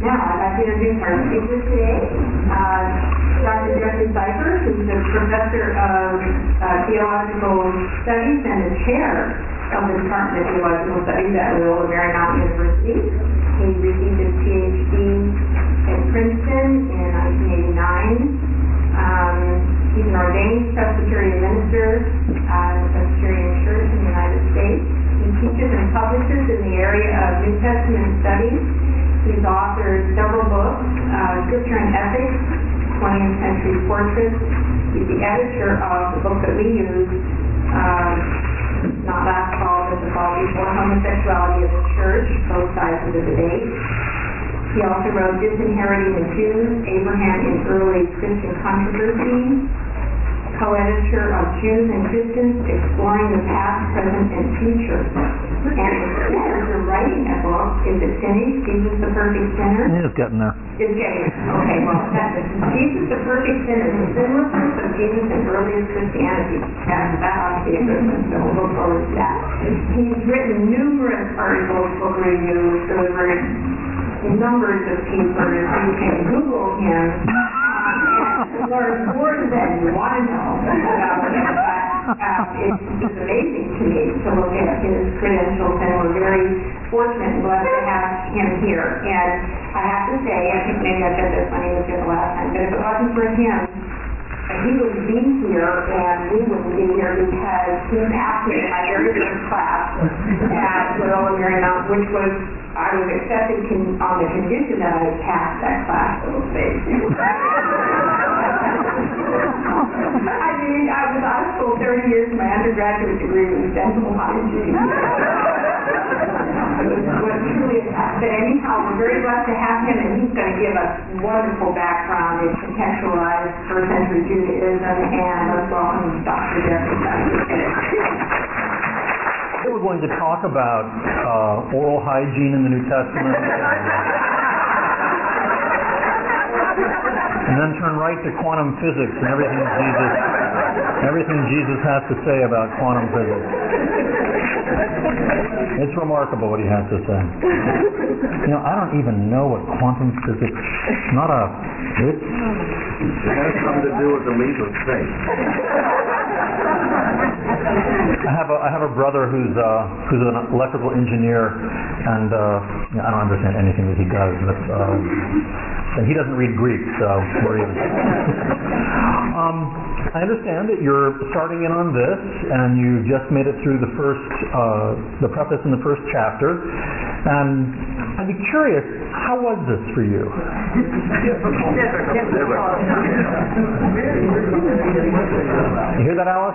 Now, I'd like to introduce our speaker today, Dr. Jeffrey Cypher, who's a professor of theological studies and the chair of the Department of Theological Studies at Loyola Marymount University. He received his PhD at Princeton in 1989. He's an ordained Presbyterian minister at the Presbyterian Church in the United States. He teaches and publishes in the area of New Testament studies. He's authored several books, Scripture and Ethics, 20th Century Portraits. He's the editor of the book that we used, not last fall, but the fall before, Homosexuality of the Church, Both Sides of the Debate. He also wrote Disinheriting the Jews, Abraham in Early Christian Controversy, co-editor of Jews and Christians, Exploring the Past, Present, and Future. And instead of writing a book, is it finished? Jesus the Perfect Sinner? It's getting there. It's getting there. Okay, well, that's it. Jesus the Perfect Sinner, the sinlessness of Jesus in earliest Christianity. And that ought to be a good one, so we'll look forward to that. He's written numerous articles, book reviews, delivered numbers of papers. You can Google him and learn more than you want to know about him. It's amazing to me to look at his credentials, and we're very fortunate and blessed to have him here. And I have to say, I think maybe I said this when he was here the last time, but if it wasn't for him, he wouldn't be here, and we wouldn't be here because he passed me in my very first class at Loyola Marymount, which was, I was accepted on the condition that I passed that class, so to say. I mean, I was out of school 30 years, my undergraduate degree was dental hygiene. It was truly a test. But anyhow, we're very blessed to have him, and he's going to give us wonderful background and contextualize first century Judaism, and let's welcome Dr. Jeffrey Cypher. We're going to talk about oral hygiene in the New Testament. And then turn right to quantum physics and everything Jesus has to say about quantum physics. It's remarkable what he has to say. You know, I don't even know what quantum physics. It has something to do with the leap of faith. I have a brother who's an electrical engineer, and I don't understand anything that he does. And he doesn't read Greek, so we're even. I understand that you're starting in on this, and you just made it through the preface in the first chapter. And I'd be curious, how was this for you? You hear that, Alice?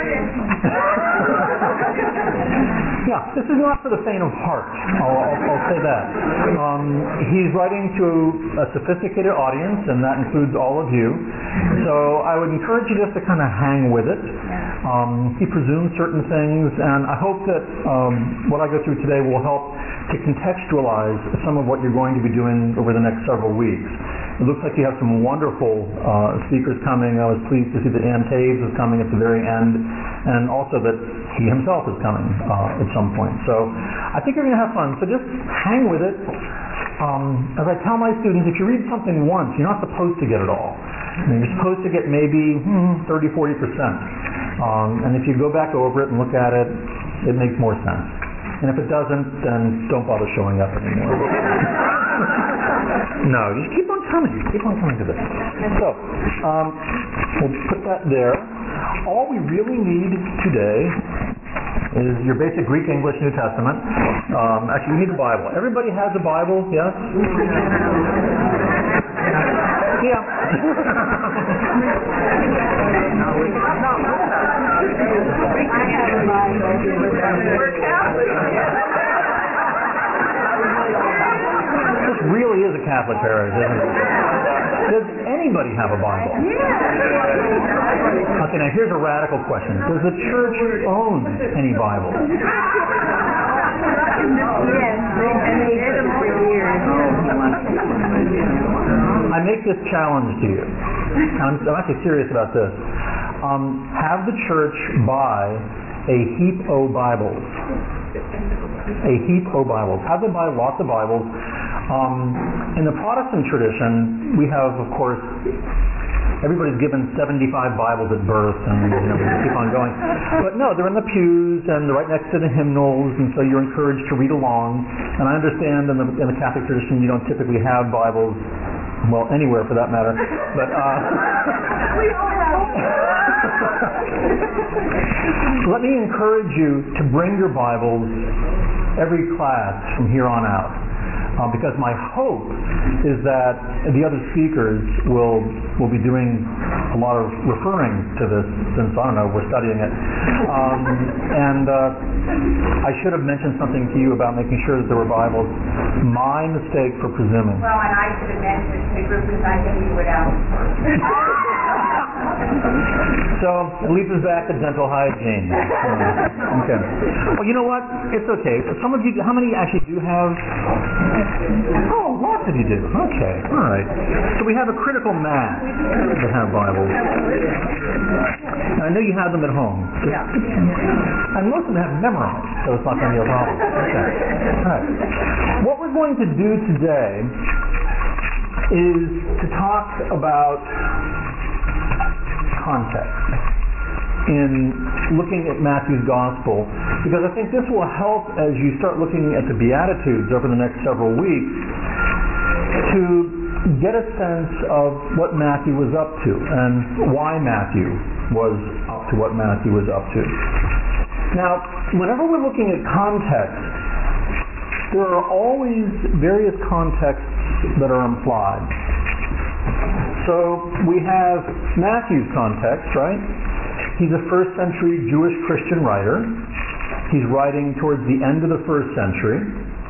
Yeah, this is not for the faint of heart. I'll say that. He's writing to a sophisticated audience, and that includes all of you. So I would encourage you just to kind of hang with it. He presumes certain things, and I hope that what I go through today will help to contextualize some of what you're going to be doing over the next several weeks. It looks like you have some wonderful speakers coming. I was pleased to see that Ann Taves is coming at the very end, and also that he himself is coming at some point. So I think you're going to have fun. So just hang with it. As I tell my students, if you read something once, you're not supposed to get it all. You're supposed to get maybe 30-40%. And if you go back over it and look at it, it makes more sense. And if it doesn't, then don't bother showing up anymore. No, just keep on coming. Keep on coming to this. So, we'll put that there. All we really need today is your basic Greek, English, New Testament. Actually, we need the Bible. Everybody has a Bible, yes? Yeah. This really is a Catholic parish, isn't it? Does anybody have a Bible? Okay, now here's a radical question. Does the church own any Bibles? I make this challenge to you. I'm actually serious about this. Have the church buy a heap o' Bibles. A heap o' Bibles. Have them buy lots of Bibles. In the Protestant tradition, we have, of course, everybody's given 75 Bibles at birth, and we keep on going. But no, they're in the pews, and they're right next to the hymnals, and so you're encouraged to read along. And I understand in the Catholic tradition you don't typically have Bibles, well, anywhere for that matter. But We all have. let me encourage you to bring your Bibles every class from here on out. Because my hope is that the other speakers will be doing a lot of referring to this, since, I don't know, we're studying it. I should have mentioned something to you about making sure that there were Bibles. My mistake for presuming. Well, and I should have mentioned to the group because I knew you would ask. So, it leads us back to dental hygiene. Okay. Well, you know what? It's okay. Some of you, how many actually do have? Oh, lots of you do. Okay. All right. So we have a critical mass that have Bibles. And I know you have them at home. Yeah. And most of them have memorized, so it's not going to be a problem. Okay. All right. What we're going to do today is to talk about context in looking at Matthew's Gospel, because I think this will help as you start looking at the Beatitudes over the next several weeks to get a sense of what Matthew was up to and why Matthew was up to what Matthew was up to. Now, whenever we're looking at context, there are always various contexts that are implied. So we have Matthew's context, right? He's a first century Jewish Christian writer. He's writing towards the end of the first century.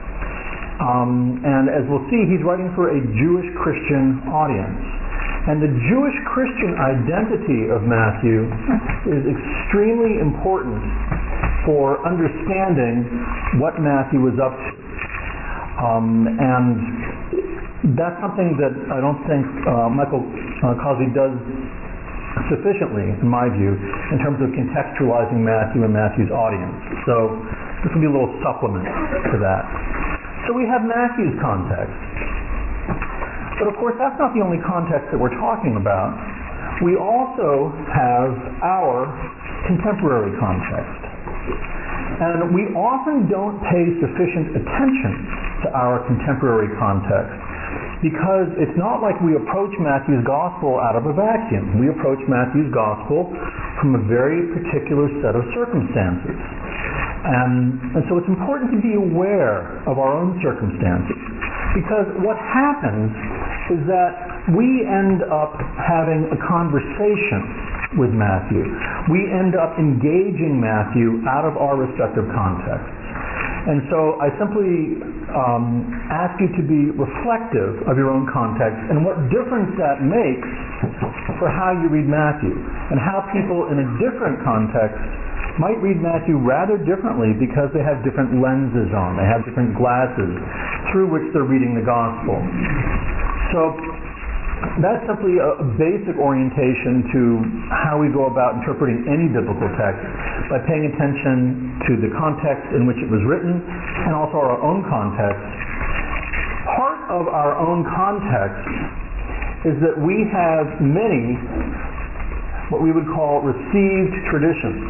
And as we'll see, he's writing for a Jewish Christian audience. And the Jewish Christian identity of Matthew is extremely important for understanding what Matthew was up to. And that's something that I don't think Michael Cosby does sufficiently, in my view, in terms of contextualizing Matthew and Matthew's audience. So this will be a little supplement to that. So we have Matthew's context. But of course, that's not the only context that we're talking about. We also have our contemporary context. And we often don't pay sufficient attention to our contemporary context, because it's not like we approach Matthew's Gospel out of a vacuum. We approach Matthew's Gospel from a very particular set of circumstances. And so it's important to be aware of our own circumstances, because what happens is that we end up having a conversation with Matthew. We end up engaging Matthew out of our respective contexts. And so I simply ask you to be reflective of your own context and what difference that makes for how you read Matthew, and how people in a different context might read Matthew rather differently because they have different lenses on. They have different glasses through which they're reading the Gospel. So that's simply a basic orientation to how we go about interpreting any biblical text, by paying attention to the context in which it was written and also our own context. Part of our own context is that we have many what we would call received traditions.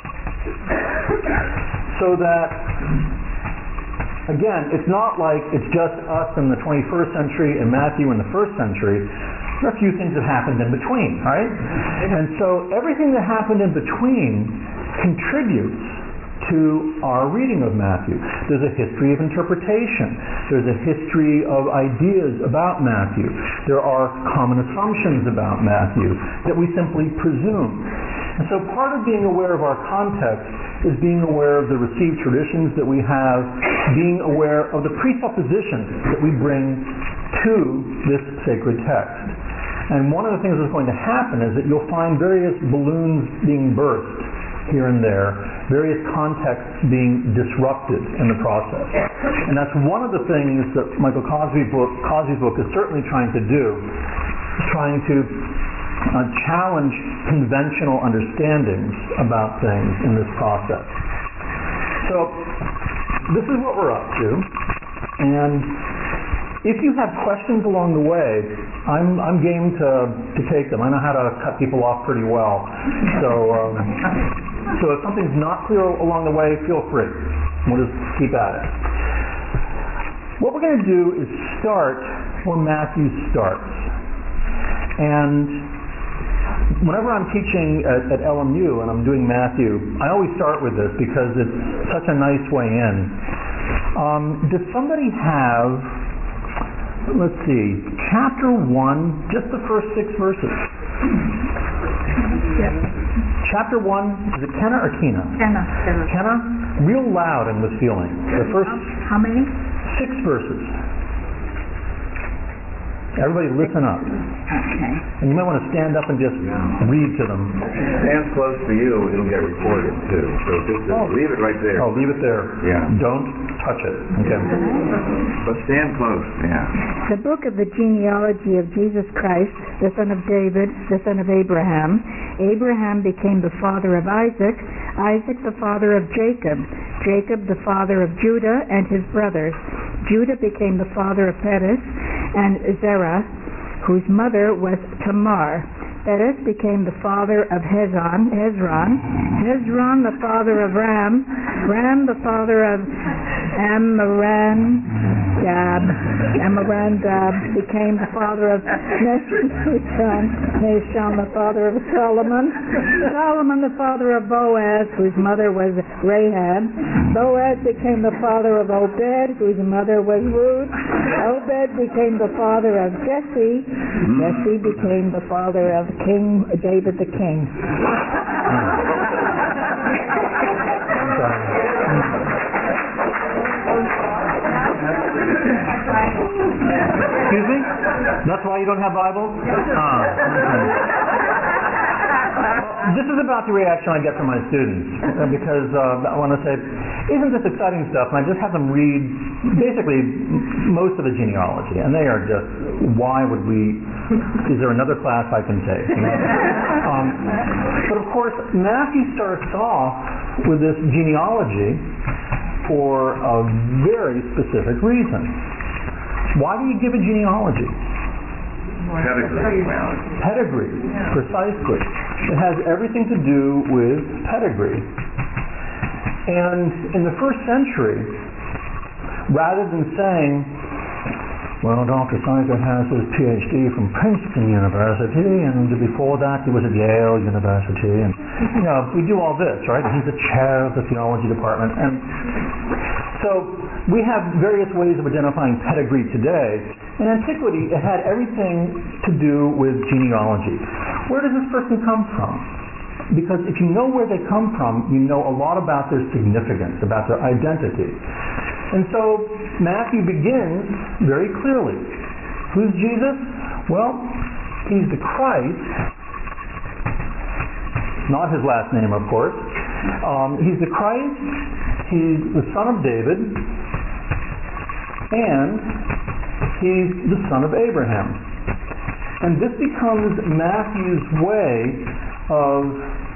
So that, again, it's not like it's just us in the 21st century and Matthew in the first century. There are a few things that happened in between, right? And so everything that happened in between contributes to our reading of Matthew. There's a history of interpretation. There's a history of ideas about Matthew. There are common assumptions about Matthew that we simply presume. And so part of being aware of our context is being aware of the received traditions that we have, being aware of the presuppositions that we bring to this sacred text. And one of the things that's going to happen is that you'll find various balloons being burst here and there, various contexts being disrupted in the process. And that's one of the things that Michael Cosby's book is certainly trying to do, trying to challenge conventional understandings about things in this process. So this is what we're up to. And If you have questions along the way, I'm game to take them. I know how to cut people off pretty well. So if something's not clear along the way, feel free. We'll just keep at it. What we're going to do is start where Matthew starts. And whenever I'm teaching at LMU and I'm doing Matthew, I always start with this because it's such a nice way in. Does somebody have, let's see, chapter 1, just the first 6 verses? Yes. Chapter 1, is it Kenna or Kina? Kenna. Kenna? Real loud in this feeling. The first How many? 6 verses. Everybody listen up. Okay. And you might want to stand up and just read to them. Stand close to you, it'll get recorded too. So just leave it right there. Oh, leave it there. Yeah. Don't touch it. Okay. But stand close, yeah. The book of the genealogy of Jesus Christ, the son of David, the son of Abraham. Abraham became the father of Isaac, Isaac the father of Jacob, Jacob the father of Judah and his brothers. Judah became the father of Perez and Zerah, whose mother was Tamar. Perez became the father of Hezron, Hezron the father of Ram, Ram the father of Amminadab became the father of Nahshon the father of Solomon, Solomon the father of Boaz, whose mother was Rahab. Boaz became the father of Obed, whose mother was Ruth. Obed became the father of Jesse. Jesse became the father of King David the king. Excuse me? That's why you don't have Bibles? This is about the reaction I get from my students because I want to say, isn't this exciting stuff? And I just have them read basically most of the genealogy, and they are just, why would we? Is there another class I can take? You know? But of course, Matthew starts off with this genealogy for a very specific reason. Why do you give a genealogy? Pedigree, precisely. It has everything to do with pedigree. And in the first century, rather than saying, well, Dr. Sizer has his PhD from Princeton University, and before that he was at Yale University, and we do all this, right? He's the chair of the theology department, and so we have various ways of identifying pedigree today. In antiquity, it had everything to do with genealogy. Where does this person come from? Because if you know where they come from, you know a lot about their significance, about their identity. And so Matthew begins very clearly. Who's Jesus? Well, he's the Christ. Not his last name, of course. He's the Christ. He's the son of David. And he's the son of Abraham. And this becomes Matthew's way of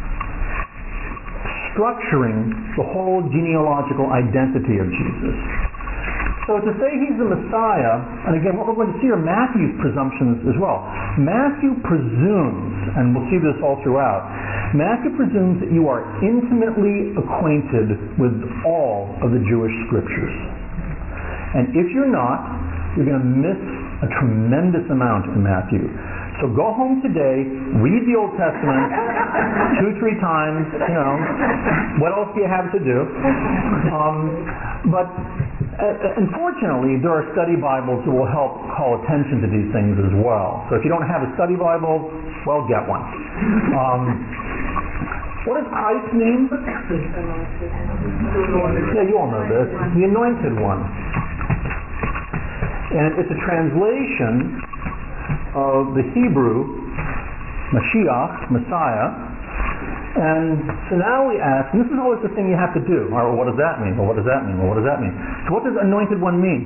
structuring the whole genealogical identity of Jesus. So to say he's the Messiah, and again, what we're going to see are Matthew's presumptions as well. Matthew presumes, and we'll see this all throughout, Matthew presumes that you are intimately acquainted with all of the Jewish scriptures. And if you're not, you're going to miss a tremendous amount in Matthew. So go home today, read the Old Testament 2-3 times, what else do you have to do? But unfortunately, there are study Bibles that will help call attention to these things as well. So if you don't have a study Bible, well, get one. What does Christ mean? Yeah, you all know this. The Anointed One. And it's a translation of the Hebrew Mashiach, Messiah. And so now we ask, and this is always the thing you have to do, or what does that mean? Well, what does that mean? Well, what does that mean? So what does Anointed One mean?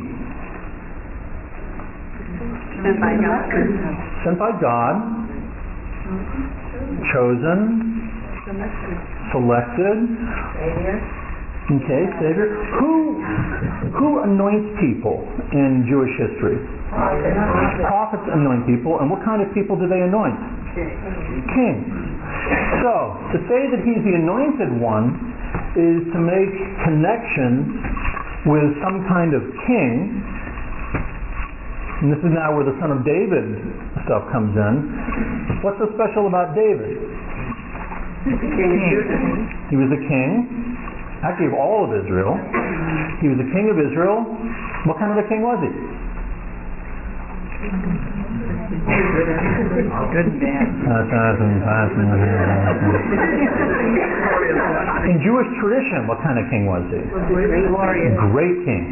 Sent by God. Sent by God, chosen, selected, Okay, Savior. Who anoints people in Jewish history? Prophets anoint people, and what kind of people do they anoint? Kings. So, to say that he's the anointed one is to make connection with some kind of king, and this is now where the son of David stuff comes in. What's so special about David? He was a king, actually of all of Israel. He was a king of Israel. What kind of a king was he? Good man. In Jewish tradition, what kind of king was he? Great king.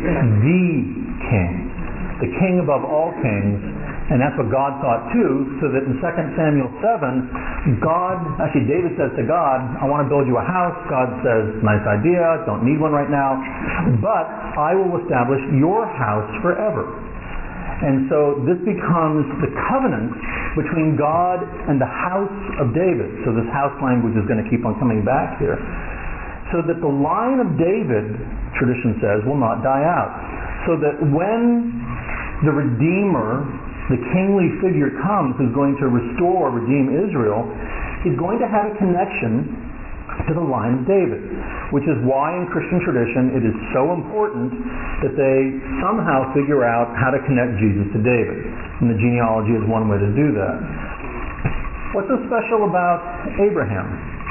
The king above all kings. And that's what God thought too, so that in 2 Samuel 7, David says to God, I want to build you a house. God says, nice idea, don't need one right now, but I will establish your house forever. And so this becomes the covenant between God and the house of David. So this house language is going to keep on coming back here. So that the line of David, tradition says, will not die out. So that when the Redeemer, the kingly figure comes who's going to restore, redeem Israel, he's going to have a connection to the line of David, which is why in Christian tradition it is so important that they somehow figure out how to connect Jesus to David. And the genealogy is one way to do that. What's so special about Abraham?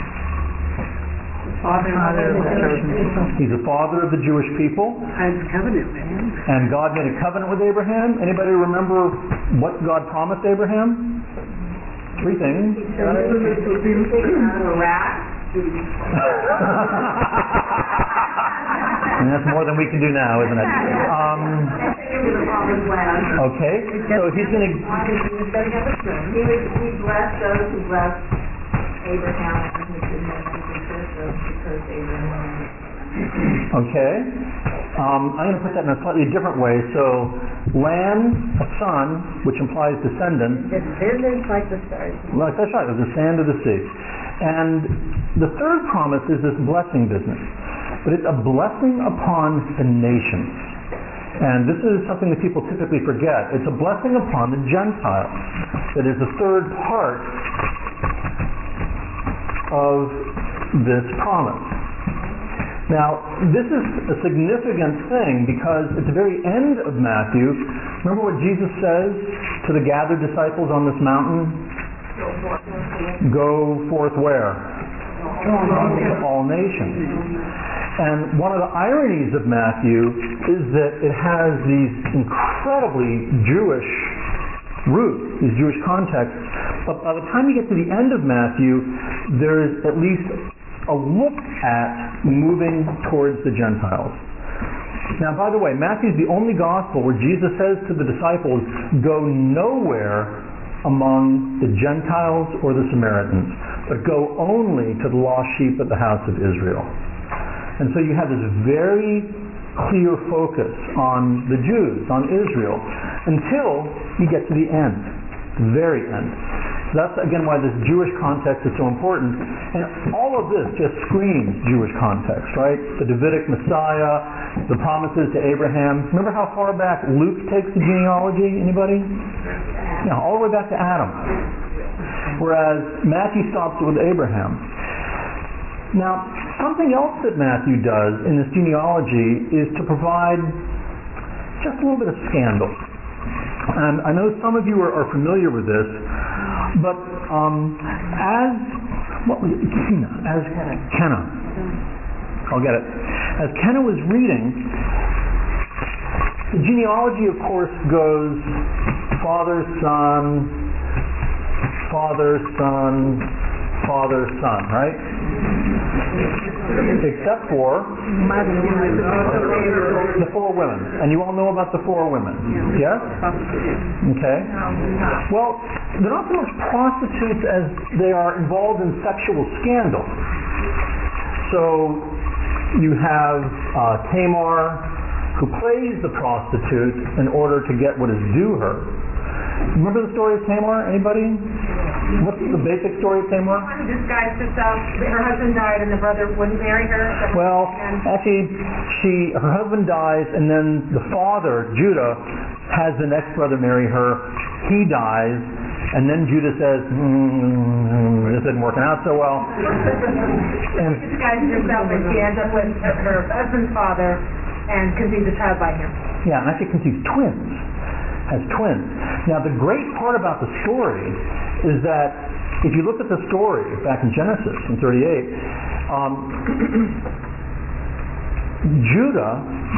He's the father of the Jewish people. And God made a covenant with Abraham. Anybody remember what God promised Abraham? 3 things. And that's more than we can do now, isn't it? Okay, so he's going to... He blessed those who blessed Abraham, and he did not curse those who cursed Abraham. Okay. I'm going to put that in a slightly different way. So, land, a son, which implies descendant. Descendants like the stars. Well, that's right. It was the sand of the sea. And the third promise is this blessing business. But it's a blessing upon the nations. And this is something that people typically forget. It's a blessing upon the Gentiles. That is the third part of this promise. Now, this is a significant thing because at the very end of Matthew, remember what Jesus says to the gathered disciples on this mountain? Go forth where? All nations. And one of the ironies of Matthew is that it has these incredibly Jewish roots, these Jewish contexts. But by the time you get to the end of Matthew, there is at least a look at moving towards the Gentiles. Now, by the way, Matthew's the only gospel where Jesus says to the disciples, go nowhere among the Gentiles or the Samaritans, but go only to the lost sheep of the house of Israel. And so you have this very clear focus on the Jews, on Israel, until you get to the end, the very end. So that's, again, why this Jewish context is so important. And all of this just screams Jewish context, right? The Davidic Messiah, the promises to Abraham. Remember how far back Luke takes the genealogy? Anybody? Yeah, all the way back to Adam. Whereas Matthew stops it with Abraham. Now, something else that Matthew does in this genealogy is to provide just a little bit of scandal. And I know some of you are familiar with this, but as Kenna, I'll get it. As Kenna was reading, the genealogy, of course, goes father, son, father, son, father, son, right? Except for the 4 women. And you all know about the 4 women. Yes? Okay. Well, they're not so much prostitutes as they are involved in sexual scandal. So you have Tamar, who plays the prostitute in order to get what is due her. Remember the story of Tamar? Anybody? What's the basic story of Tamar? Who disguised herself. Her husband died and the brother wouldn't marry her. Well, actually, her husband dies, and then the father, Judah, has the next brother marry her. He dies, and then Judah says, this isn't working out so well. And she disguises herself, and she ends up with her husband's father and conceives a child by him. Yeah, and actually conceives twins. Has twins. Now, the great part about the story is that if you look at the story back in Genesis in 38, Judah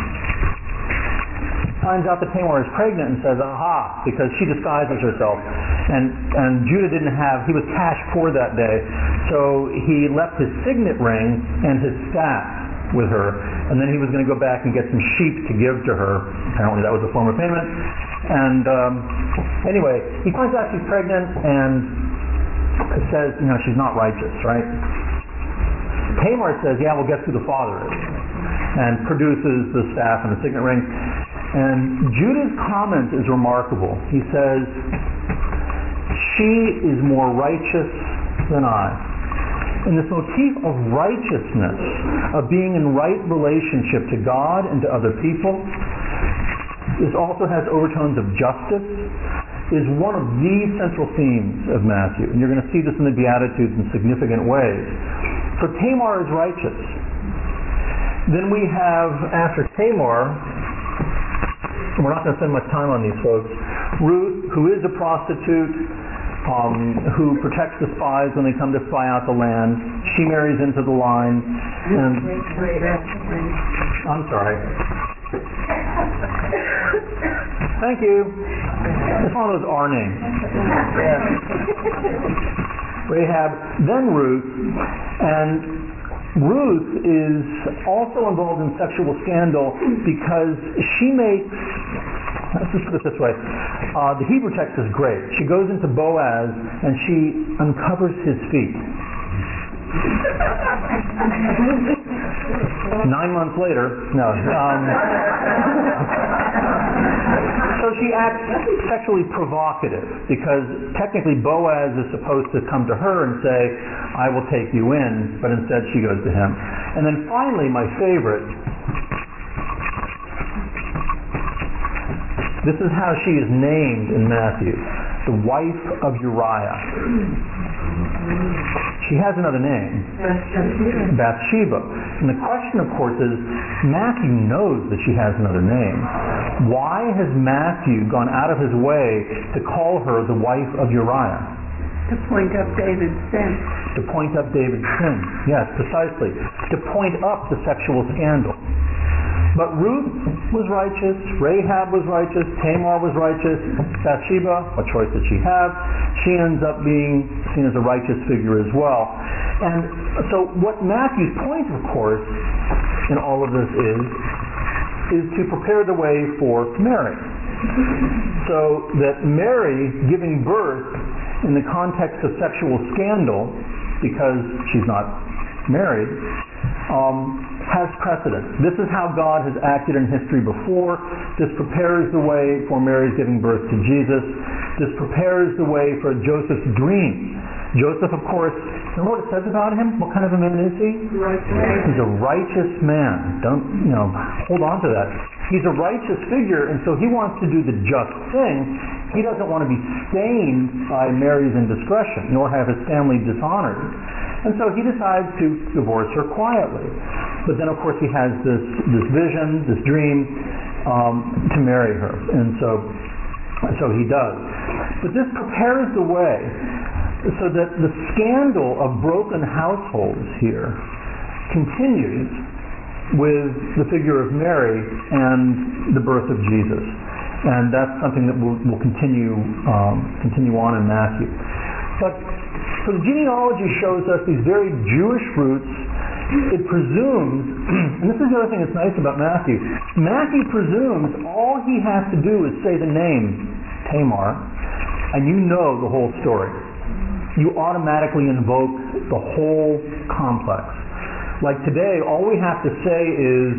finds out that Tamar is pregnant and says, aha, because she disguises herself. And Judah he was cash poor that day, so he left his signet ring and his staff with her, and then he was going to go back and get some sheep to give to her. Apparently that was a form of payment. And anyway, he finds out she's pregnant and says, she's not righteous, right? Tamar says, yeah, well, guess who the father is? And produces the staff and the signet ring. And Judah's comment is remarkable. He says, she is more righteous than I. And this motif of righteousness, of being in right relationship to God and to other people, this also has overtones of justice, is one of the central themes of Matthew. And you're going to see this in the Beatitudes in significant ways. So Tamar is righteous. Then we have, after Tamar, and we're not going to spend much time on these folks, Ruth, who is a prostitute, who protects the spies when they come to spy out the land. She marries into the line. And I'm sorry. Thank you. It's one of those R names. Yeah. Rahab, then Ruth, and Ruth is also involved in sexual scandal because she makes, let's just put it this way, the Hebrew text is great. She goes into Boaz and she uncovers his feet. 9 months later, so she acts sexually provocative because technically Boaz is supposed to come to her and say, I will take you in, but instead she goes to him. And then finally, my favorite, this is how she is named in Matthew, the wife of Uriah. She has another name, Bathsheba. And the question, of course, is Matthew knows that she has another name. Why has Matthew gone out of his way to call her the wife of Uriah? To point up David's sin. To point up David's sin. Yes, precisely. To point up the sexual scandal. But Ruth was righteous, Rahab was righteous, Tamar was righteous, Bathsheba, what choice did she have? She ends up being seen as a righteous figure as well. And so what Matthew's point, of course, in all of this is to prepare the way for Mary. So that Mary giving birth in the context of sexual scandal, because she's not married, has precedent. This is how God has acted in history before. This prepares the way for Mary's giving birth to Jesus. This prepares the way for Joseph's dream. Joseph, of course, remember what it says about him? What kind of a man is he? He's a righteous man. Don't, hold on to that. He's a righteous figure, and so he wants to do the just thing. He doesn't want to be stained by Mary's indiscretion, nor have his family dishonored. And so he decides to divorce her quietly. But then, of course, he has this vision, this dream, to marry her. And so he does. But this prepares the way so that the scandal of broken households here continues with the figure of Mary and the birth of Jesus. And that's something that will continue on in Matthew. But so the genealogy shows us these very Jewish roots. It presumes, and this is the other thing that's nice about Matthew, Matthew presumes all he has to do is say the name Tamar, and you know the whole story. You automatically invoke the whole complex. Like today, all we have to say is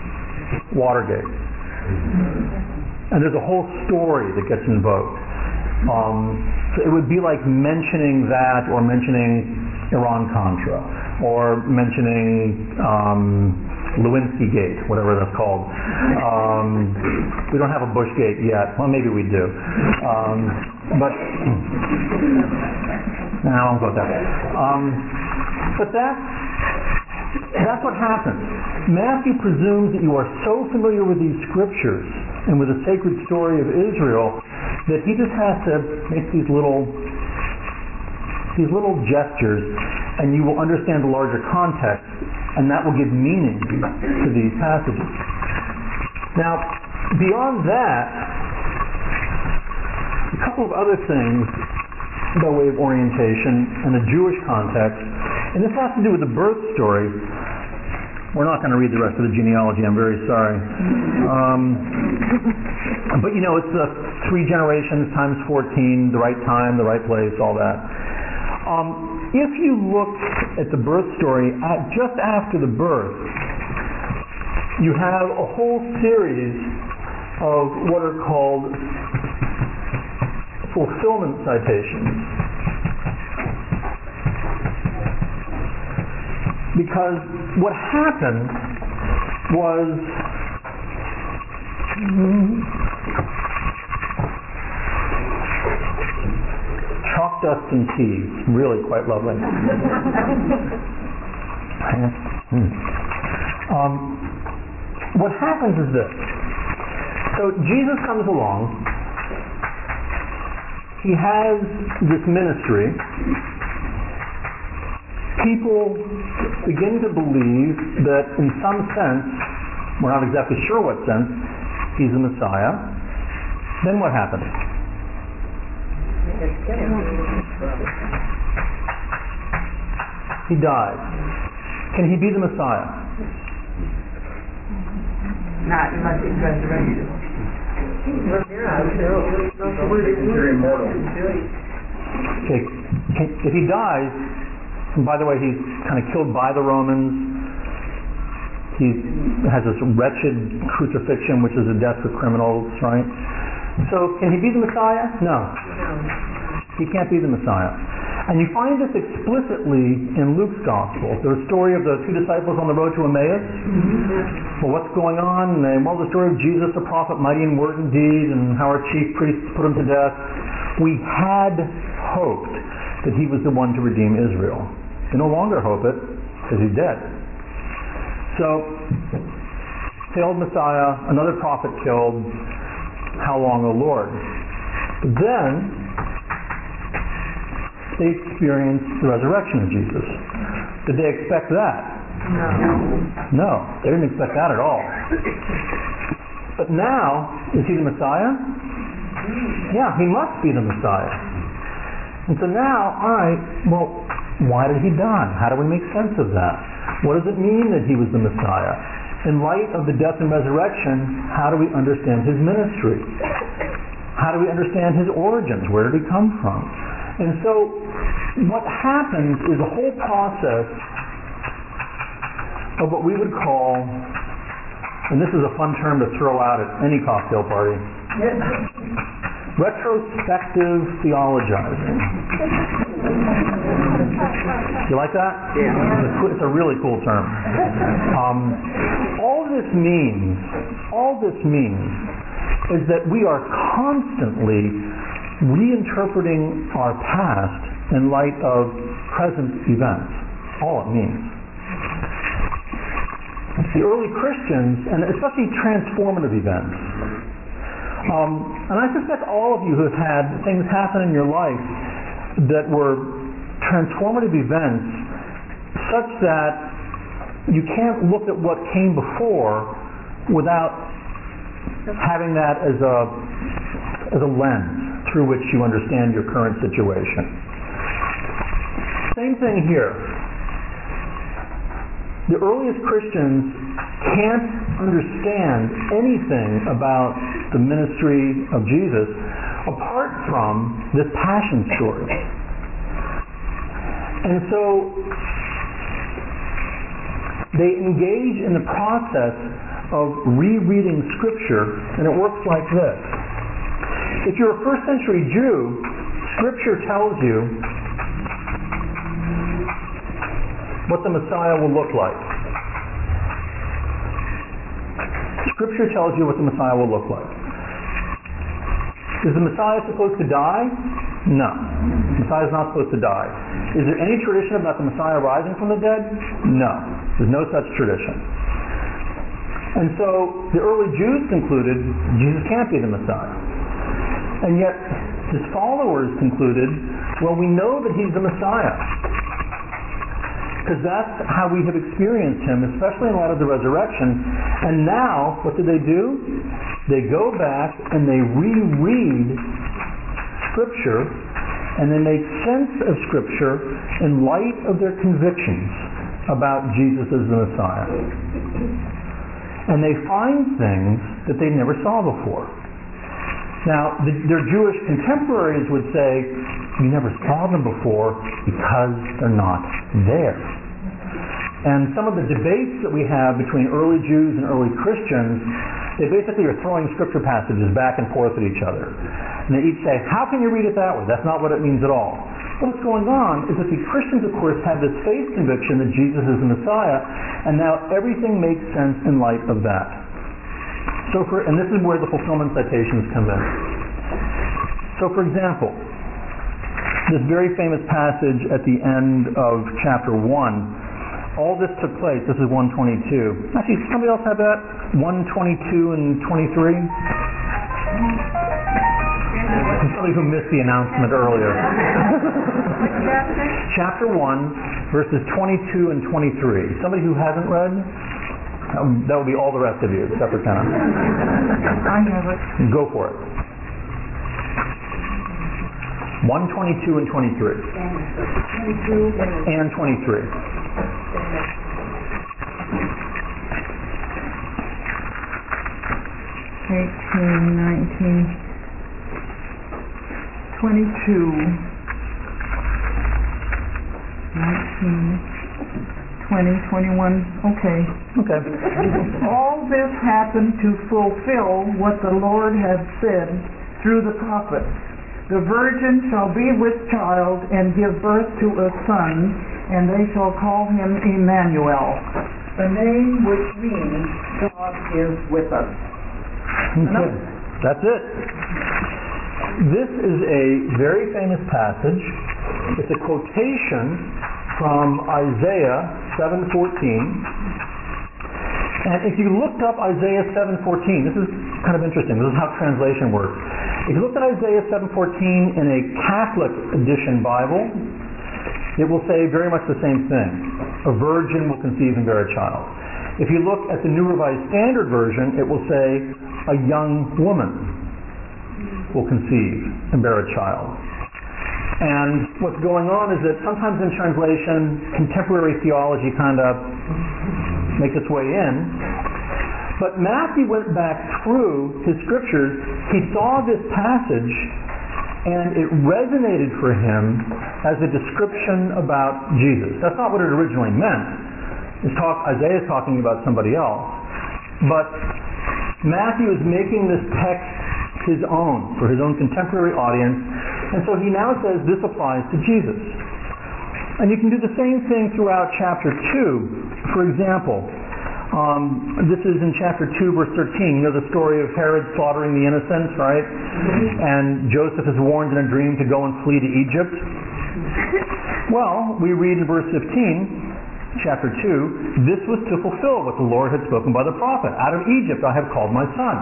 Watergate. And there's a whole story that gets invoked. So it would be like mentioning that, or mentioning Iran-Contra, or mentioning Lewinsky Gate, whatever that's called. We don't have a Bush Gate yet. Well, maybe we do. But no, I won't go with that. But that's what happens. Matthew presumes that you are so familiar with these scriptures and with the sacred story of Israel that he just has to make these little gestures, and you will understand the larger context, and that will give meaning to these passages. Now, beyond that, a couple of other things by way of orientation and a Jewish context, and this has to do with the birth story. We're not going to read the rest of the genealogy, I'm very sorry. But it's 3 generations times 14, the right time, the right place, all that. If you look at the birth story, just after the birth, you have a whole series of what are called fulfillment citations. Because what happened was chalk dust and tea, really quite lovely. What happens is this. So Jesus comes along. He has this ministry. People begin to believe that in some sense, we're not exactly sure what sense, he's the Messiah. Then what happens? He dies. Can he be the Messiah? Not unless he's resurrected. Okay. If he dies, and by the way, he's kind of killed by the Romans. He has this wretched crucifixion, which is a death for criminals, right? So, can he be the Messiah? No. He can't be the Messiah. And you find this explicitly in Luke's Gospel. The story of the 2 disciples on the road to Emmaus. Well, what's going on? And the story of Jesus, a prophet, mighty in word and deed, and how our chief priests put him to death. We had hoped that he was the one to redeem Israel. We no longer hope it, because he's dead. So, failed Messiah, another prophet killed. How long, O Lord? But then, they experienced the resurrection of Jesus. Did they expect that? No, they didn't expect that at all. But now, is he the Messiah? Yeah, he must be the Messiah. And so now, all right, well, why did he die? How do we make sense of that? What does it mean that he was the Messiah? In light of the death and resurrection, how do we understand his ministry? How do we understand his origins? Where did he come from? And so, what happens is a whole process of what we would call, and this is a fun term to throw out at any cocktail party, retrospective theologizing. You like that? Yeah. It's a really cool term. All this means is that we are constantly reinterpreting our past in light of present events. All it means. The early Christians, and especially transformative events, and I suspect all of you who have had things happen in your life that were transformative events such that you can't look at what came before without having that as a lens through which you understand your current situation. Same thing here. The earliest Christians can't understand anything about the ministry of Jesus apart from this passion story. And so they engage in the process of rereading Scripture, and it works like this. If you're a first century Jew, Scripture tells you what the Messiah will look like. Scripture tells you what the Messiah will look like. Is the Messiah supposed to die? No. The Messiah is not supposed to die. Is there any tradition about the Messiah rising from the dead? No. There's no such tradition. And so the early Jews concluded Jesus can't be the Messiah. And yet his followers concluded, well, we know that he's the Messiah. Because that's how we have experienced him, especially in light of the resurrection. And now, what do? They go back and they reread Scripture, and they make sense of Scripture in light of their convictions about Jesus as the Messiah. And they find things that they never saw before. Now, their Jewish contemporaries would say, you never saw them before because they're not there. And some of the debates that we have between early Jews and early Christians, they basically are throwing Scripture passages back and forth at each other. And they each say, how can you read it that way? That's not what it means at all. What's going on is that the Christians, of course, have this faith conviction that Jesus is the Messiah, and now everything makes sense in light of that. And this is where the fulfillment citations come in. So, for example, this very famous passage at the end of chapter 1, all this took place, this is 122. Actually, somebody else have that? 122 and 23? Somebody who missed the announcement earlier. Chapter 1, verses 22 and 23. Somebody who hasn't read? That would be all the rest of you, except for Kenna. I have it. Go for it. 122 and 23. And 23. 18, 19, 22, 19, 20, 21, okay. Okay. All this happened to fulfill what the Lord had said through the prophet. The virgin shall be with child and give birth to a son, and they shall call him Emmanuel, the name which means God is with us. Okay. That's it. This is a very famous passage. It's a quotation from Isaiah 7:14. And if you looked up Isaiah 7:14, this is kind of interesting. This is how translation works. If you looked at Isaiah 7:14 in a Catholic edition Bible, it will say very much the same thing. A virgin will conceive and bear a child. If you look at the New Revised Standard Version, it will say a young woman will conceive and bear a child. And what's going on is that sometimes in translation, contemporary theology kind of makes its way in. But Matthew went back through his scriptures. He saw this passage, and it resonated for him as a description about Jesus. That's not what it originally meant. Isaiah is talking about somebody else. But Matthew is making this text his own, for his own contemporary audience, and so he now says this applies to Jesus. And you can do the same thing throughout chapter 2. For example, this is in chapter 2, verse 13. You know the story of Herod slaughtering the innocents, right? And Joseph is warned in a dream to go and flee to Egypt. Well, we read in verse 15, chapter 2, this was to fulfill what the Lord had spoken by the prophet. Out of Egypt I have called my son.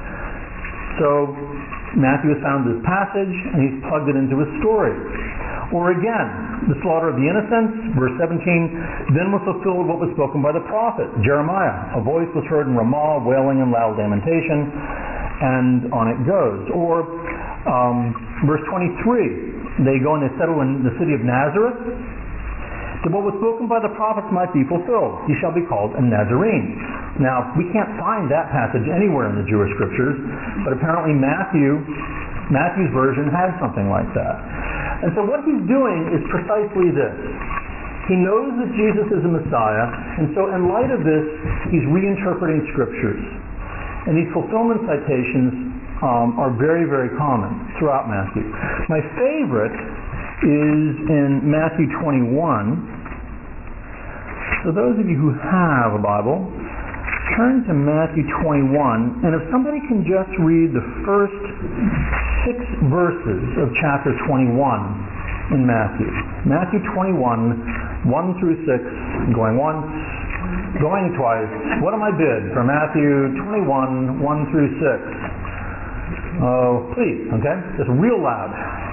So Matthew has found this passage and he's plugged it into his story. Or again, the slaughter of the innocents, verse 17, then was fulfilled what was spoken by the prophet Jeremiah. A voice was heard in Ramah, wailing and loud lamentation, and on it goes. Or verse 23, they go and they settle in the city of Nazareth. So what was spoken by the prophets might be fulfilled. He shall be called a Nazarene. Now, we can't find that passage anywhere in the Jewish scriptures, but apparently Matthew's version had something like that. And so what he's doing is precisely this. He knows that Jesus is the Messiah, and so in light of this, he's reinterpreting scriptures. And these fulfillment citations are very, very common throughout Matthew. My favorite is in Matthew 21. So those of you who have a Bible, turn to Matthew 21, and if somebody can just read the first 6 verses of chapter 21 in Matthew. Matthew 21, 1 through 6, going once, going twice. What am I bid for Matthew 21, 1 through 6? Oh, please, okay? Just real loud.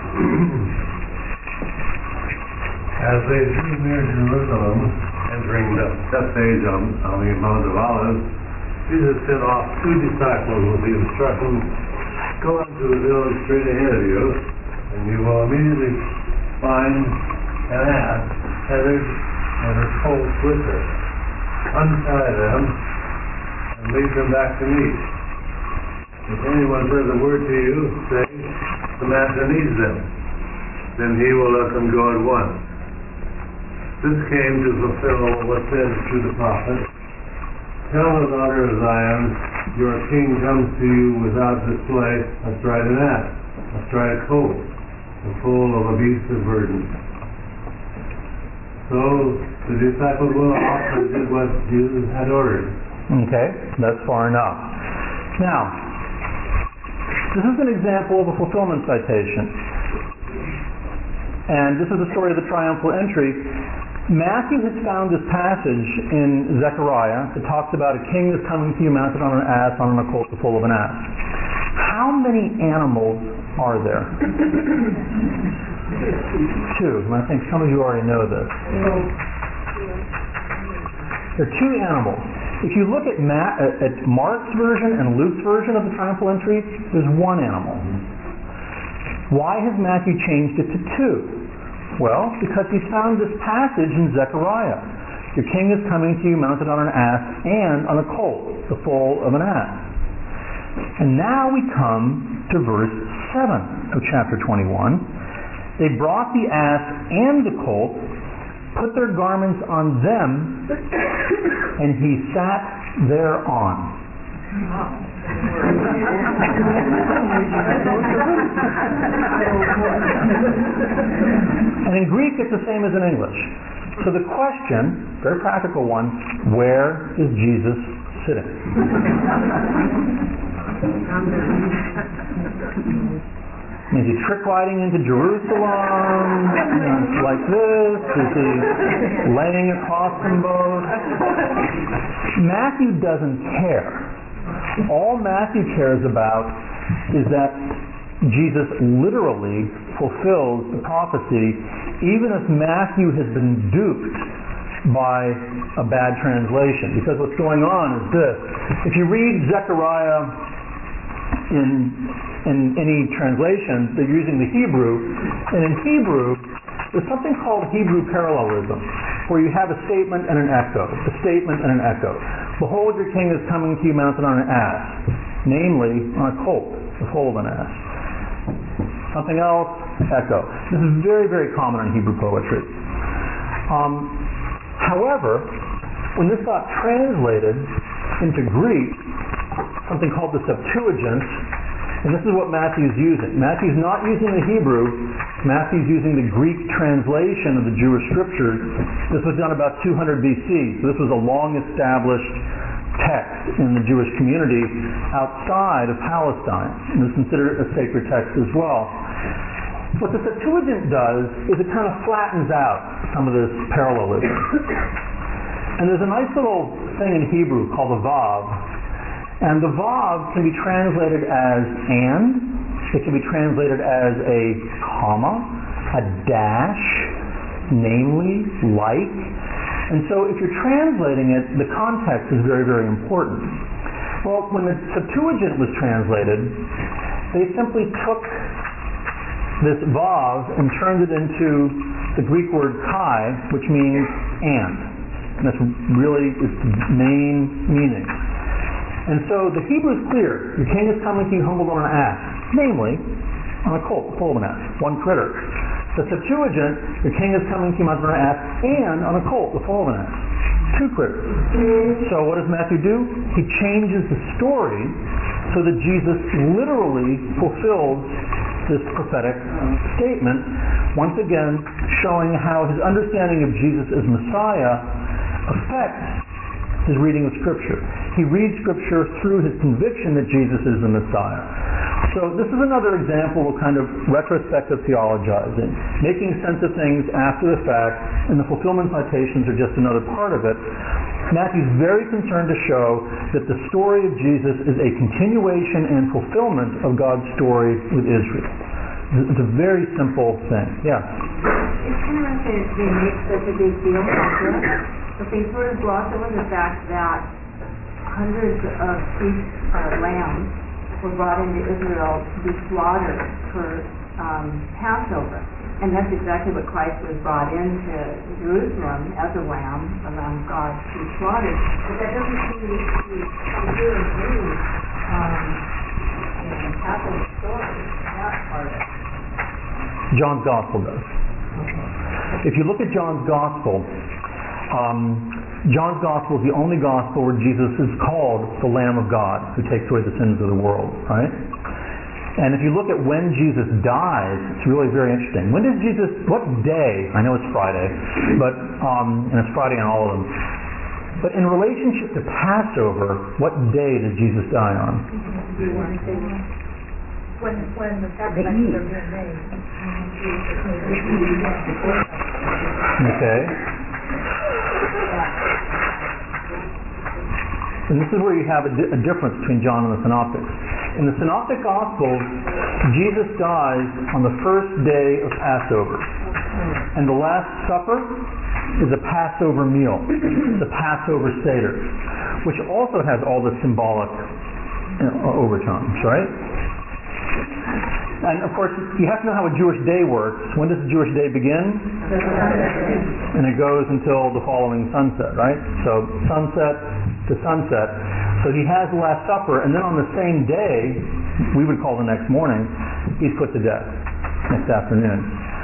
As they drew near Jerusalem, entering the stage on the Mount of Olives, Jesus sent off 2 disciples with the instructions, "Go into the village straight ahead of you, and you will immediately find an ass tethered and her colt with her. Untie them and lead them back to me. If anyone says a word to you, say, 'The master needs them.' Then he will let them go at once." This came to fulfill what was said through the prophet, "Tell the daughter of Zion, your king comes to you without display, astride an ass, astride a colt, the foal of a beast of burden." So the disciples went off and did what Jesus had ordered. Okay, that's far enough. Now, this is an example of a fulfillment citation. And this is the story of the triumphal entry. Matthew has found this passage in Zechariah that talks about a king is coming to you mounted on an ass, on a colt the foal of an ass. How many animals are there? 2. And I think some of you already know this. There are 2 animals. If you look at Mark's version and Luke's version of the triumphal entry, there's 1 animal. Why has Matthew changed it to 2? Well, because he found this passage in Zechariah. Your king is coming to you mounted on an ass and on a colt, the foal of an ass. And now we come to verse 7 of chapter 21. They brought the ass and the colt, put their garments on them, and he sat thereon. And in Greek it's the same as in English. So the question, very practical one, where is Jesus sitting? Is he trick riding into Jerusalem like this? Is he laying across them both? Matthew doesn't care. All Matthew cares about is that Jesus literally fulfills the prophecy, even if Matthew has been duped by a bad translation. Because what's going on is this. If you read Zechariah in any translation, they're using the Hebrew, and in Hebrew there's something called Hebrew parallelism, where you have a statement and an echo, a statement and an echo. Behold, your king is coming to you mounted on an ass, namely on a colt, the foal of an ass. Something else, echo. This is very, very common in Hebrew poetry. However, when this got translated into Greek, something called the Septuagint, and this is what Matthew's using. Matthew's not using the Hebrew, Matthew's using the Greek translation of the Jewish scriptures. This was done about 200 BC, so this was a long-established text in the Jewish community outside of Palestine, and is considered a sacred text as well. What the Septuagint does is it kind of flattens out some of this parallelism. And there's a nice little thing in Hebrew called a vav, and the vav can be translated as and, it can be translated as a comma, a dash, namely, like. And so if you're translating it, the context is very, very important. Well, when the Septuagint was translated, they simply took this vav and turned it into the Greek word kai, which means and. And that's really its main meaning. And so the Hebrew is clear. Your king is coming to you humbled on an ass, namely on a colt, the foal of an ass, one critter. The Septuagint, your king is coming to you mounted on an ass and on a colt, the foal of an ass, 2 critters. So what does Matthew do? He changes the story so that Jesus literally fulfills this prophetic statement, once again showing how his understanding of Jesus as Messiah affects his reading of Scripture. He reads Scripture through his conviction that Jesus is the Messiah. So this is another example of kind of retrospective theologizing, making sense of things after the fact, and the fulfillment citations are just another part of it. Matthew's very concerned to show that the story of Jesus is a continuation and fulfillment of God's story with Israel. It's a very simple thing. Yeah? It's interesting that they make such a big deal about this, but they sort of gloss over the fact that hundreds of lambs were brought into Israel to be slaughtered for Passover. And that's exactly what Christ was brought into Jerusalem as a lamb of God to be slaughtered. But that doesn't seem to come through in any Catholic story, that part of it. John's Gospel does. If you look at John's Gospel, John's Gospel is the only Gospel where Jesus is called the Lamb of God who takes away the sins of the world, right? And if you look at when Jesus dies, it's really very interesting. When does Jesus, what day, I know it's Friday, but, and it's Friday on all of them, but in relationship to Passover, what day does Jesus die on? When the sacrifices are being made. Okay. And this is where you have a difference between John and the Synoptics. In the Synoptic Gospels, Jesus dies on the first day of Passover. And the Last Supper is a Passover meal, the Passover Seder, which also has all the symbolic overtones, right? And of course, you have to know how a Jewish day works. When does the Jewish day begin? And it goes until the following sunset, right? So sunset to sunset. So he has the Last Supper, and then on the same day, we would call the next morning, he's put to death, next afternoon.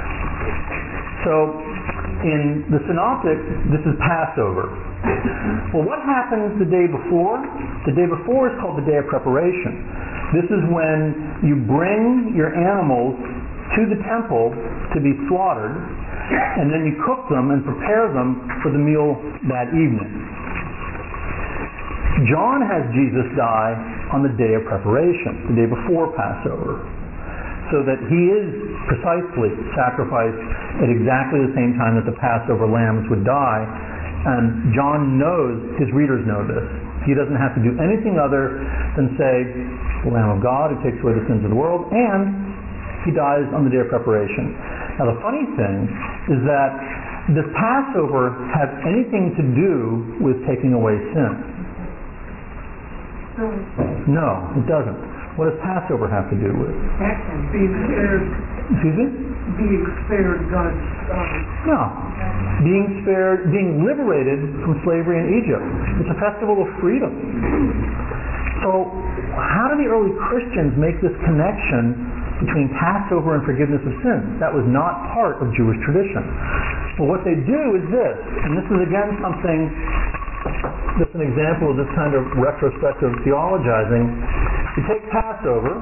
So in the Synoptics, this is Passover. Well, what happens the day before? The day before is called the Day of Preparation. This is when you bring your animals to the temple to be slaughtered, and then you cook them and prepare them for the meal that evening. John has Jesus die on the Day of Preparation, the day before Passover, so that he is precisely sacrificed at exactly the same time that the Passover lambs would die. And John knows, his readers know this. He doesn't have to do anything other than say, the Lamb of God who takes away the sins of the world, and he dies on the Day of Preparation. Now the funny thing is that does Passover have anything to do with taking away sin? No, it doesn't. What does Passover have to do with? Being spared. Excuse me? Being spared God's No. Being spared, being liberated from slavery in Egypt. It's a festival of freedom. So, how do the early Christians make this connection between Passover and forgiveness of sins? That was not part of Jewish tradition. Well, what they do is this, and this is again something that's an example of this kind of retrospective theologizing. You take Passover.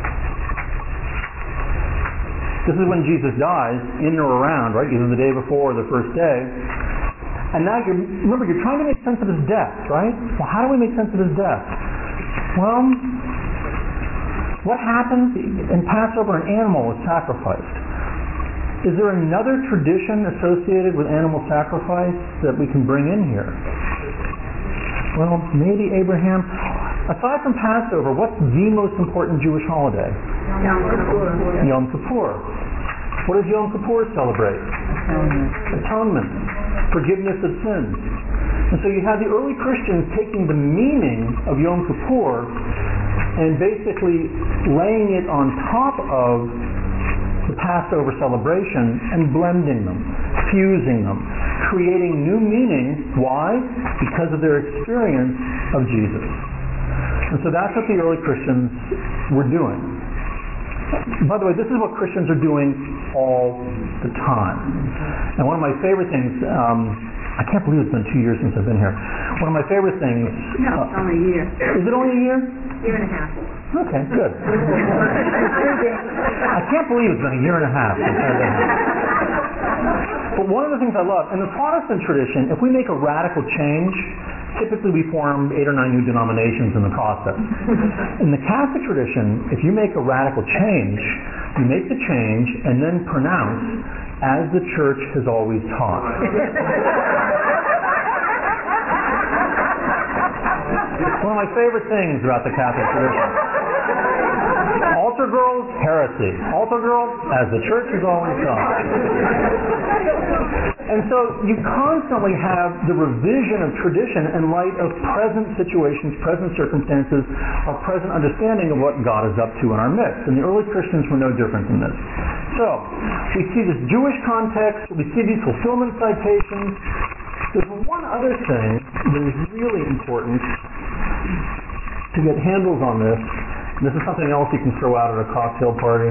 This is when Jesus dies, in or around, right? Either the day before or the first day. And now remember, you're trying to make sense of his death, right? Well, how do we make sense of his death? Well, what happens in Passover? An animal is sacrificed. Is there another tradition associated with animal sacrifice that we can bring in here? Well, maybe Abraham. Aside from Passover, what's the most important Jewish holiday? Yom Kippur. What does Yom Kippur celebrate? Atonement. Forgiveness of sins. And so you have the early Christians taking the meaning of Yom Kippur and basically laying it on top of the Passover celebration and blending them, fusing them, creating new meaning. Why? Because of their experience of Jesus. And so that's what the early Christians were doing. By the way, this is what Christians are doing all the time. And one of my favorite things, I can't believe it's been 2 years since I've been here. One of my favorite things... No, it's only a year. Is it only a year? Year and a half. Okay, good. I can't believe it's been a year and a half. But one of the things I love, in the Protestant tradition, if we make a radical change, typically we form 8 or 9 new denominations in the process. In the Catholic tradition, if you make a radical change, you make the change and then pronounce, as the Church has always taught. One of my favorite things about the Catholic tradition. Altar girls, heresy. Altar girls, as the Church has always taught. And so you constantly have the revision of tradition in light of present situations, present circumstances, or present understanding of what God is up to in our midst. And the early Christians were no different than this. So, we see this Jewish context, we see these fulfillment citations. There's one other thing that is really important to get handles on this. This is something else you can throw out at a cocktail party.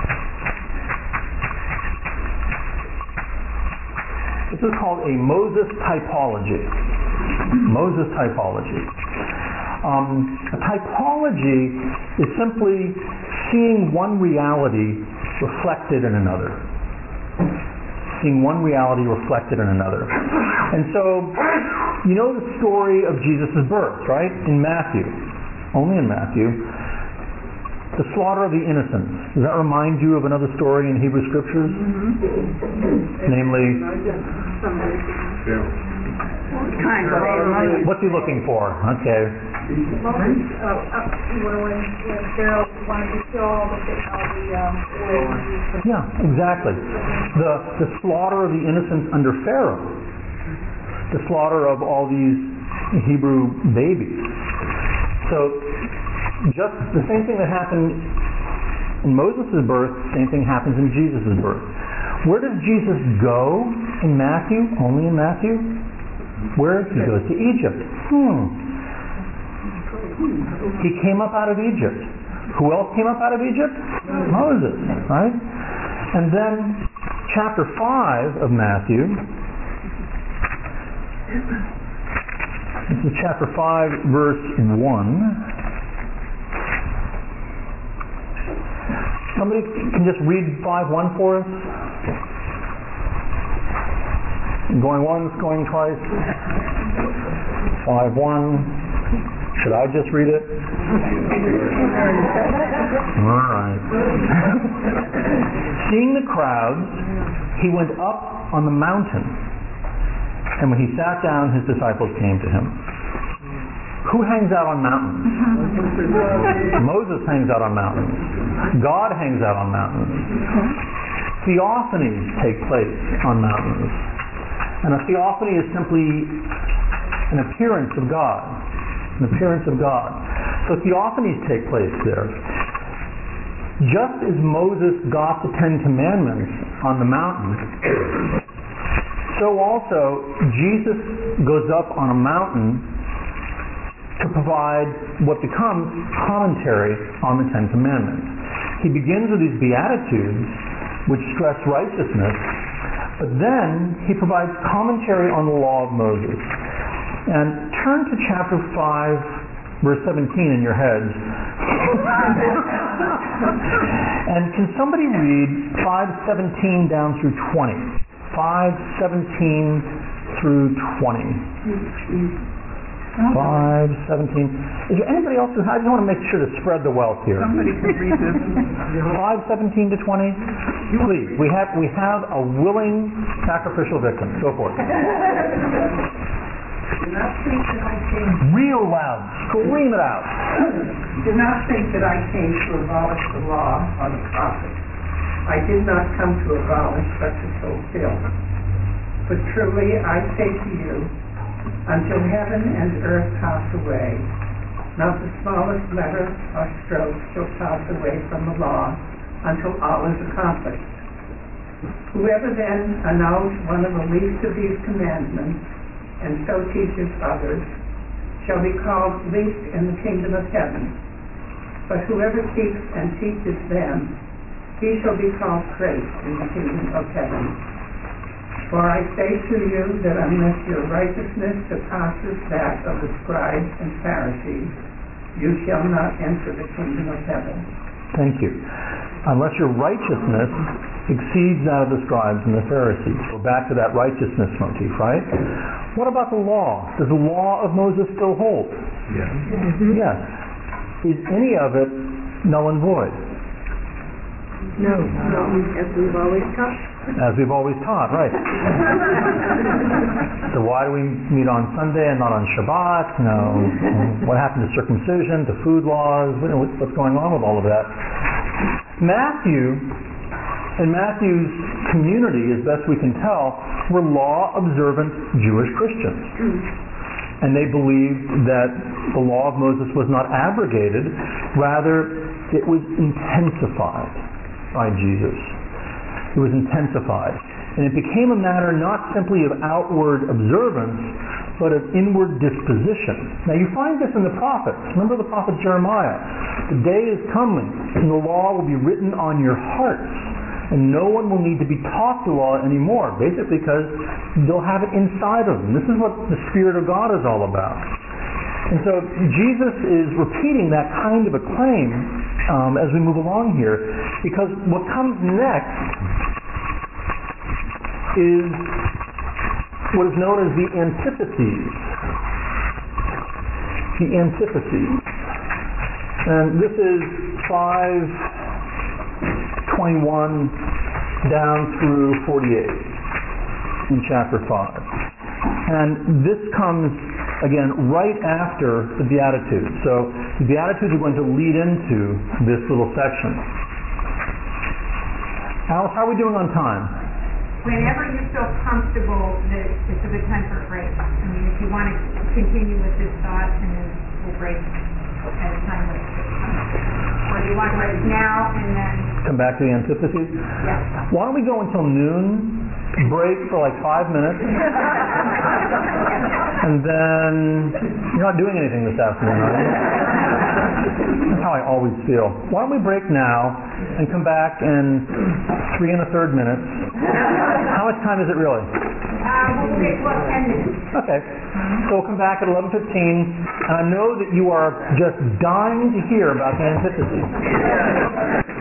This is called a Moses typology. Moses typology. A typology is simply seeing one reality reflected in another. Seeing one reality reflected in another. And so, you know the story of Jesus' birth, right? In Matthew. Only in Matthew. The slaughter of the innocents. Does that remind you of another story in Hebrew Scriptures? Namely, what's he looking for? Okay. When Pharaoh wanted to kill all the Yeah, exactly. The slaughter of the innocents under Pharaoh. The slaughter of all these Hebrew babies. So, just the same thing that happened in Moses' birth, same thing happens in Jesus' birth. Where does Jesus go in Matthew? Only in Matthew? Where? He goes to Egypt. He came up out of Egypt. Who else came up out of Egypt? Moses, right? And then chapter 5 of Matthew. This is chapter 5, verse 1. Somebody can just read 5:1 for us? Going once, going twice. 5:1. Should I just read it? All right. Seeing the crowds, he went up on the mountain. And when he sat down, his disciples came to him. Who hangs out on mountains? Moses hangs out on mountains. God hangs out on mountains. Theophanies take place on mountains. And a theophany is simply an appearance of God. An appearance of God. So theophanies take place there. Just as Moses got the 10 Commandments on the mountain, so also Jesus goes up on a mountain to provide what becomes commentary on the 10 Commandments. He begins with these Beatitudes, which stress righteousness, but then he provides commentary on the law of Moses. And turn to chapter 5, verse 17 in your heads. And can somebody read 5:17 down through 20? 5:17 through 20. 5:17. Is there anybody else who has? I just want to make sure to spread the wealth here. Somebody can read this. 5:17 to 20. Please, we have a willing sacrificial victim. Go for it. Do not think that I came. Real loud. Scream it out. Do not think that I came to abolish the law or the prophets. I did not come to abolish, but to fulfill. But truly I say to you, until heaven and earth pass away, not the smallest letter or stroke shall pass away from the law until all is accomplished. Whoever then annuls one of the least of these commandments and so teaches others shall be called least in the kingdom of heaven. But whoever keeps and teaches them, he shall be called great in the kingdom of heaven. For I say to you that unless your righteousness surpasses that of the scribes and Pharisees, you shall not enter the kingdom of heaven. Thank you. Unless your righteousness exceeds that of the scribes and the Pharisees. We're back to that righteousness motif, right? What about the law? Does the law of Moses still hold? Yes. Yes. Is any of it null and void? No, as we've always taught. As we've always taught, right. So why do we meet on Sunday and not on Shabbat? What happened to circumcision, to food laws? What's going on with all of that? In Matthew's community, as best we can tell, were law-observant Jewish Christians. And they believed that the law of Moses was not abrogated, rather it was intensified by Jesus. It was intensified. And it became a matter not simply of outward observance, but of inward disposition. Now you find this in the prophets. Remember the prophet Jeremiah. The day is coming, and the law will be written on your hearts, and no one will need to be taught the law anymore, basically because they'll have it inside of them. This is what the Spirit of God is all about. And so Jesus is repeating that kind of a claim as we move along here, because what comes next is what is known as the antitheses. The antitheses. And this is 5:21 down through 48 in chapter 5. And this comes, again, right after the Beatitudes. So the Beatitudes are going to lead into this little section. Alice, how are we doing on time? Whenever you feel comfortable that it's a good time for a break. I mean, if you want to continue with this thought, and then we'll break at a time when it's or do you want to break now and then come back to the antitheses? Yeah. Why don't we go until noon, break for like 5 minutes, and then you're not doing anything this afternoon, are you? That's how I always feel. Why don't we break now and come back in 3 1/3 minutes? How much time is it really? We'll take 10 minutes. Okay. So we'll come back at 11:15, and I know that you are just dying to hear about the antitheses.